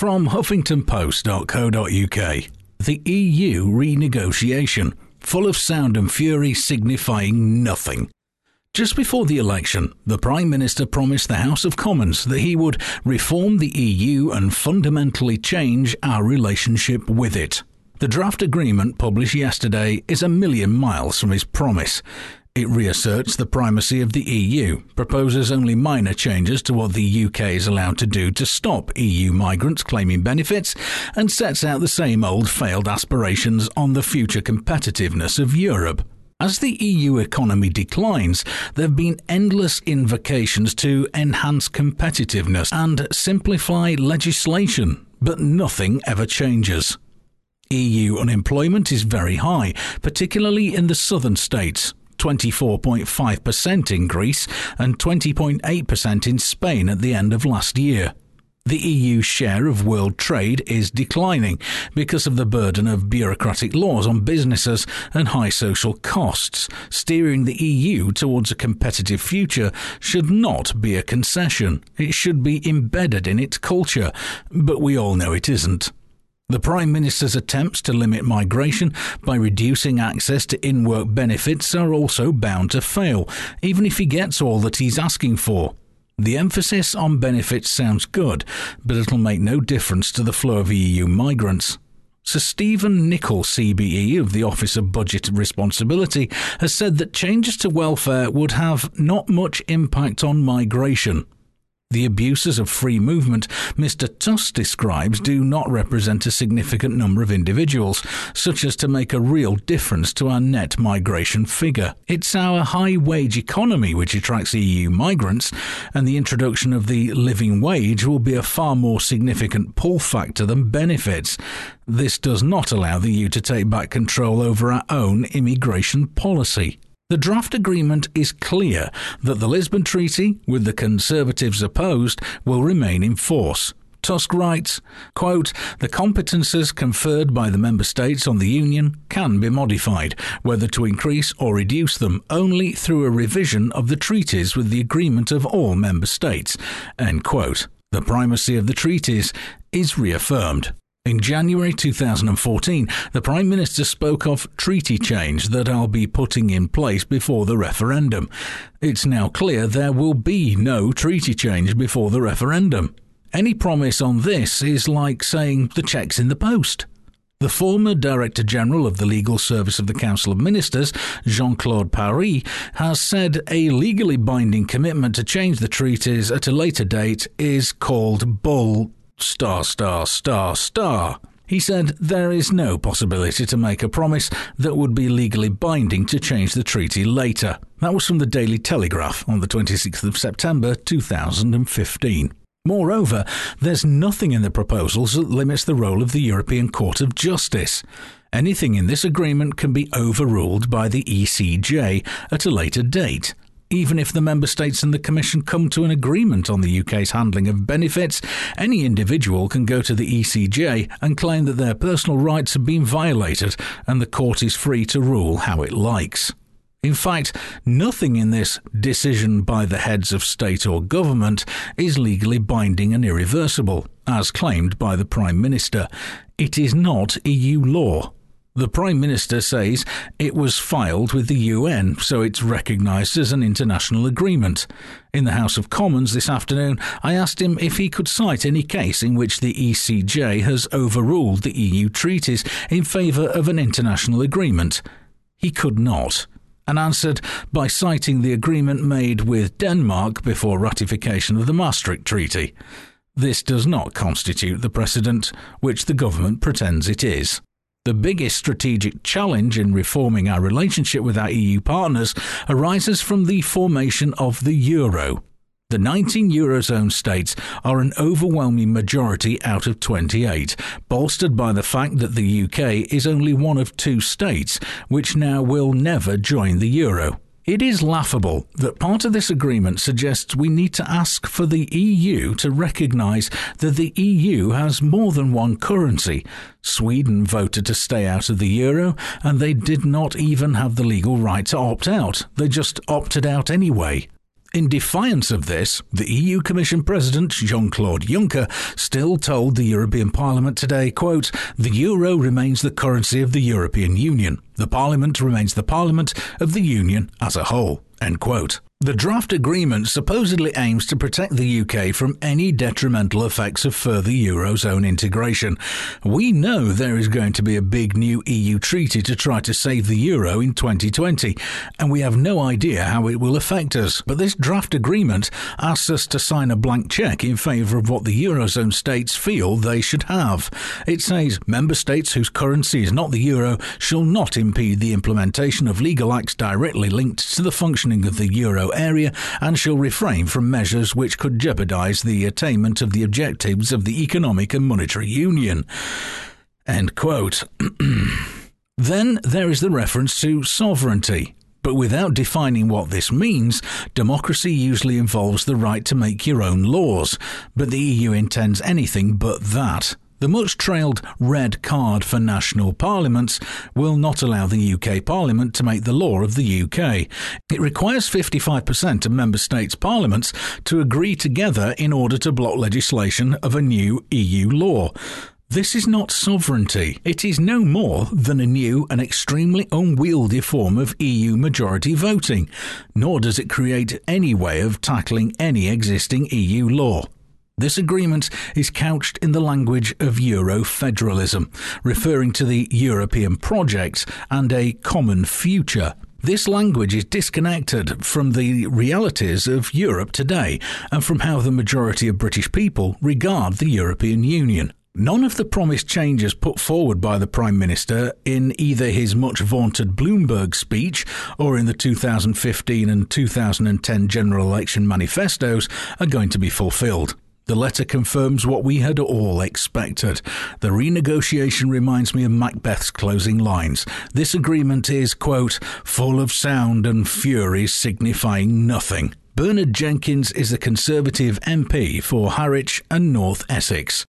From HuffingtonPost.co.uk, the EU renegotiation, full of sound and fury signifying nothing. Just before the election, the Prime Minister promised the House of Commons that he would reform the EU and fundamentally change our relationship with it. The draft agreement published yesterday is a million miles from his promise. It reasserts the primacy of the EU, proposes only minor changes to what the UK is allowed to do to stop EU migrants claiming benefits, and sets out the same old failed aspirations on the future competitiveness of Europe. As the EU economy declines, there have been endless invocations to enhance competitiveness and simplify legislation, but nothing ever changes. EU unemployment is very high, particularly in the southern states. 24.5% in Greece and 20.8% in Spain at the end of last year. The EU's share of world trade is declining because of the burden of bureaucratic laws on businesses and high social costs. Steering the EU towards a competitive future should not be a concession. It should be embedded in its culture, but we all know it isn't. The Prime Minister's attempts to limit migration by reducing access to in-work benefits are also bound to fail, even if he gets all that he's asking for. The emphasis on benefits sounds good, but it'll make no difference to the flow of EU migrants. Sir Stephen Nicol, CBE of the Office of Budget Responsibility, has said that changes to welfare would have not much impact on migration. The abuses of free movement Mr. Tusk describes do not represent a significant number of individuals, such as to make a real difference to our net migration figure. It's our high-wage economy which attracts EU migrants, and the introduction of the living wage will be a far more significant pull factor than benefits. This does not allow the EU to take back control over our own immigration policy. The draft agreement is clear that the Lisbon Treaty, with the Conservatives opposed, will remain in force. Tusk writes, quote, "The competences conferred by the Member States on the Union can be modified, whether to increase or reduce them, only through a revision of the treaties with the agreement of all Member States." End quote. The primacy of the treaties is reaffirmed. In January 2014, the Prime Minister spoke of treaty change that I'll be putting in place before the referendum. It's now clear there will be no treaty change before the referendum. Any promise on this is like saying the cheque's in the post. The former Director General of the Legal Service of the Council of Ministers, Jean-Claude Paris, has said a legally binding commitment to change the treaties at a later date is called bull******. He said there is no possibility to make a promise that would be legally binding to change the treaty later. That was from the Daily Telegraph on the 26th of September 2015. Moreover, there's nothing in the proposals that limits the role of the European Court of Justice. Anything in this agreement can be overruled by the ECJ at a later date. Even if the Member States and the Commission come to an agreement on the UK's handling of benefits, any individual can go to the ECJ and claim that their personal rights have been violated, and the court is free to rule how it likes. In fact, nothing in this decision by the heads of state or government is legally binding and irreversible, as claimed by the Prime Minister. It is not EU law. The Prime Minister says it was filed with the UN, so it's recognised as an international agreement. In the House of Commons this afternoon, I asked him if he could cite any case in which the ECJ has overruled the EU treaties in favour of an international agreement. He could not, and answered by citing the agreement made with Denmark before ratification of the Maastricht Treaty. This does not constitute the precedent which the government pretends it is. The biggest strategic challenge in reforming our relationship with our EU partners arises from the formation of the euro. The 19 Eurozone states are an overwhelming majority out of 28, bolstered by the fact that the UK is only one of 2 states which now will never join the euro. It is laughable that part of this agreement suggests we need to ask for the EU to recognise that the EU has more than one currency. Sweden voted to stay out of the euro, and they did not even have the legal right to opt out. They just opted out anyway. In defiance of this, the EU Commission President Jean-Claude Juncker still told the European Parliament today, quote, "The euro remains the currency of the European Union. The Parliament remains the Parliament of the Union as a whole," end quote. The draft agreement supposedly aims to protect the UK from any detrimental effects of further Eurozone integration. We know there is going to be a big new EU treaty to try to save the euro in 2020, and we have no idea how it will affect us. But this draft agreement asks us to sign a blank cheque in favour of what the Eurozone states feel they should have. It says member states whose currency is not the euro shall not impede the implementation of legal acts directly linked to the functioning of the euro area and shall refrain from measures which could jeopardise the attainment of the objectives of the economic and monetary union. End quote. Then there is the reference to sovereignty. But without defining what this means, democracy usually involves the right to make your own laws. But the EU intends anything but that. The much-trailed red card for national parliaments will not allow the UK Parliament to make the law of the UK. It requires 55% of member states' parliaments to agree together in order to block legislation of a new EU law. This is not sovereignty. It is no more than a new and extremely unwieldy form of EU majority voting, nor does it create any way of tackling any existing EU law. This agreement is couched in the language of Euro-federalism, referring to the European project and a common future. This language is disconnected from the realities of Europe today and from how the majority of British people regard the European Union. None of the promised changes put forward by the Prime Minister in either his much-vaunted Bloomberg speech or in the 2015 and 2010 general election manifestos are going to be fulfilled. The letter confirms what we had all expected. The renegotiation reminds me of Macbeth's closing lines. This agreement is, quote, "full of sound and fury signifying nothing." Bernard Jenkins is the Conservative MP for Harwich and North Essex.